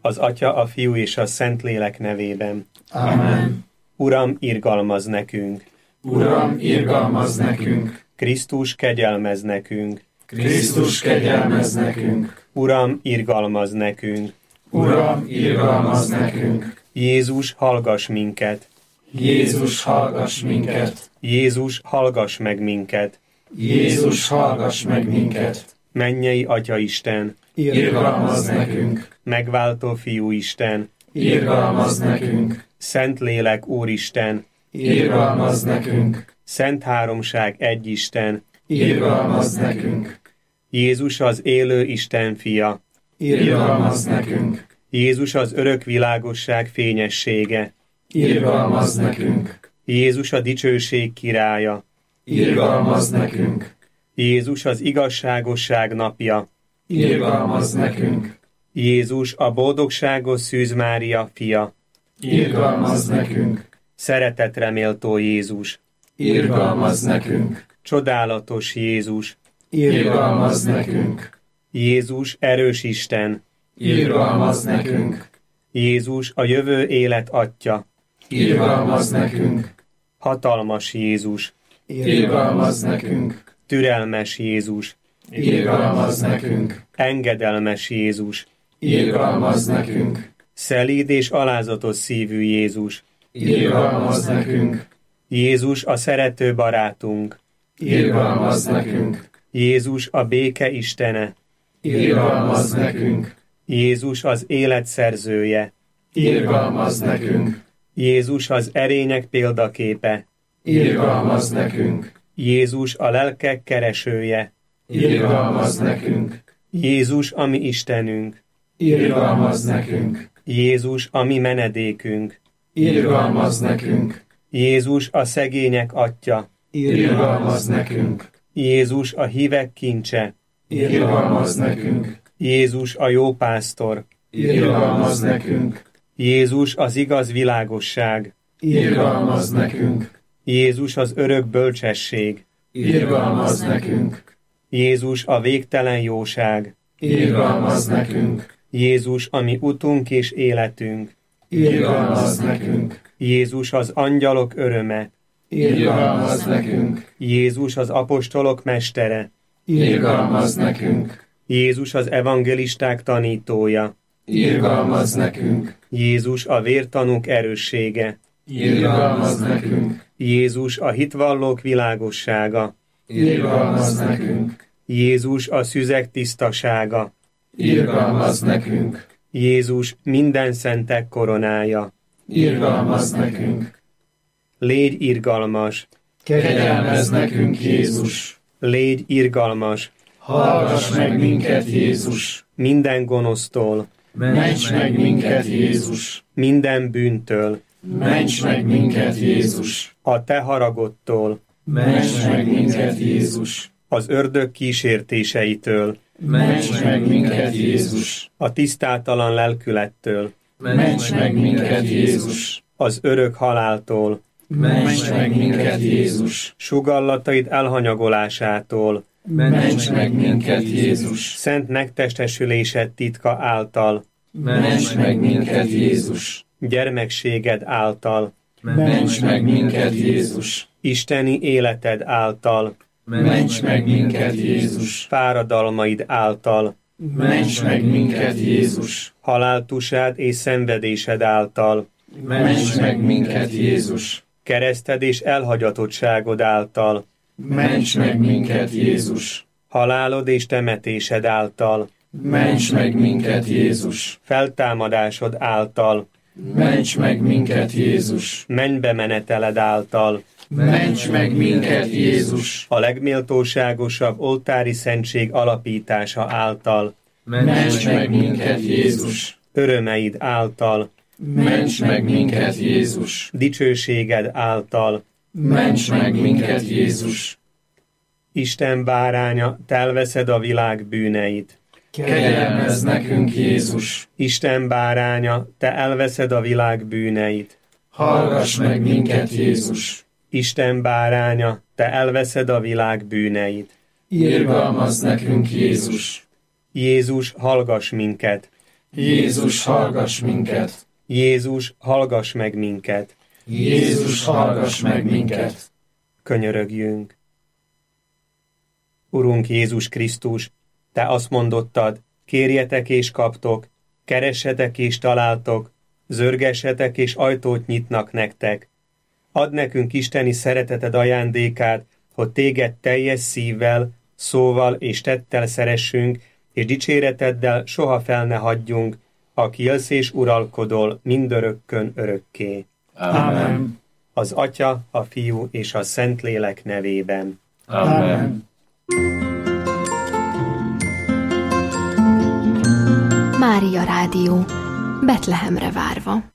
Az Atya, a Fiú és a Szentlélek nevében. Amen. Uram, irgalmazz nekünk! Uram, irgalmazz nekünk! Krisztus, kegyelmezz nekünk! Krisztus, kegyelmezz nekünk! Uram, irgalmazz nekünk! Uram, irgalmazz nekünk! Jézus, hallgass minket! Jézus, hallgass minket! Jézus, hallgass meg minket! Jézus, hallgass meg minket! Mennyei Atya Isten! Irgalmazz nekünk! Megváltó Fiú Isten! Irgalmazz nekünk! Szentlélek Úristen! Irgalmazz nekünk! Szent Háromság egy Isten! Irgalmazz nekünk! Jézus az élő Isten fia! Irgalmazz nekünk! Jézus az örök világosság fényessége! Irgalmazz nekünk! Jézus a dicsőség királya! Irgalmazz nekünk! Jézus az igazságosság napja! Irgalmazz nekünk! Jézus a boldogságos Szűz Mária fia! Irgalmazz nekünk! Szeretetre méltó Jézus! Irgalmazz nekünk! Csodálatos Jézus! Irgalmazz nekünk! Jézus erős Isten! Irgalmazz nekünk! Jézus a jövő élet Atya! Irgalmazz nekünk! Hatalmas Jézus! Irgalmazz nekünk! Türelmes Jézus! Irgalmazz nekünk! Engedelmes Jézus! Irgalmazz nekünk! Szelíd és alázatos szívű Jézus! Irgalmazz nekünk! Jézus a szerető barátunk! Irgalmazz nekünk! Jézus a béke Istene! Irgalmazz nekünk! Jézus az élet szerzője! Irgalmazz nekünk! Jézus az erények példaképe! Irgalmazz nekünk! Jézus a lelkek keresője! Irgalmazz nekünk! Jézus a mi Istenünk! Irgalmazz nekünk! Jézus a mi menedékünk! Irgalmazz nekünk! Jézus a szegények Atya! Irgalmazz nekünk! Jézus a hívek kincse! Irgalmazz nekünk! Jézus a jó pásztor! Irgalmazz nekünk! Jézus az igaz világosság! Irgalmazz nekünk! Jézus az örök bölcsesség! Irgalmazz nekünk! Jézus a végtelen jóság! Irgalmazz nekünk! Jézus a mi utunk és életünk! Irgalmazz nekünk! Jézus az angyalok öröme! Irgalmazz nekünk! Jézus az apostolok mestere! Irgalmazz nekünk! Jézus az evangelisták tanítója! Irgalmazz nekünk! Jézus a vértanúk erőssége! Irgalmazz nekünk! Jézus a hitvallók világossága! Irgalmazz nekünk! Jézus a szüzek tisztasága! Irgalmazz nekünk! Jézus minden szentek koronája! Irgalmazz nekünk! Légy irgalmas! Kegyelmezz nekünk, Jézus! Légy irgalmas! Hallgass meg minket, Jézus! Minden gonosztól! Ments meg minket, Jézus! Minden bűntől! Ments meg minket, Jézus! A te haragodtól! Ments meg minket, Jézus! Az ördög kísértéseitől! Ments meg minket, Jézus! A tisztátalan lelkülettől! Ments meg minket, Jézus! Az örök haláltól! Ments meg minket, Jézus! Sugallataid elhanyagolásától! Ments meg minket, Jézus! Szent megtestesülésed titka által! Ments meg minket, Jézus! Gyermekséged által! Ments meg minket, Jézus! Isteni életed által! Ments meg minket, Jézus! Fáradalmaid által! Ments meg minket, Jézus! Haláltusád és szenvedésed által! Ments meg minket, Jézus! Kereszted és elhagyatottságod által! Ments meg minket, Jézus! Halálod és temetésed által! Ments meg minket, Jézus! Feltámadásod által! Ments meg minket, Jézus! Mennybe meneteled által! Ments meg minket, Jézus! A legméltóságosabb oltári szentség alapítása által! Ments meg minket, Jézus! Örömeid által! Ments meg minket, Jézus! Dicsőséged által! Ments meg minket, Jézus! Isten báránya, te elveszed a világ bűneit! Kegyelmezz nekünk, Jézus! Isten báránya, te elveszed a világ bűneit! Hallgass meg minket, Jézus! Isten báránya, te elveszed a világ bűneit! Irgalmazz nekünk, Jézus! Jézus, hallgass minket! Jézus, hallgass minket! Jézus, hallgass meg minket! Jézus, hallgass meg minket! Könyörögjünk! Urunk Jézus Krisztus, Te azt mondottad, kérjetek és kaptok, keressetek és találtok, zörgessetek és ajtót nyitnak nektek. Add nekünk isteni szereteted ajándékát, hogy Téged teljes szívvel, szóval és tettel szeressünk, és dicséreteddel soha fel ne hagyjunk, aki élsz és uralkodol mindörökkön örökké. Ámen. Az Atya, a Fiú és a Szentlélek nevében. Ámen. Mária Rádió, Betlehemre várva.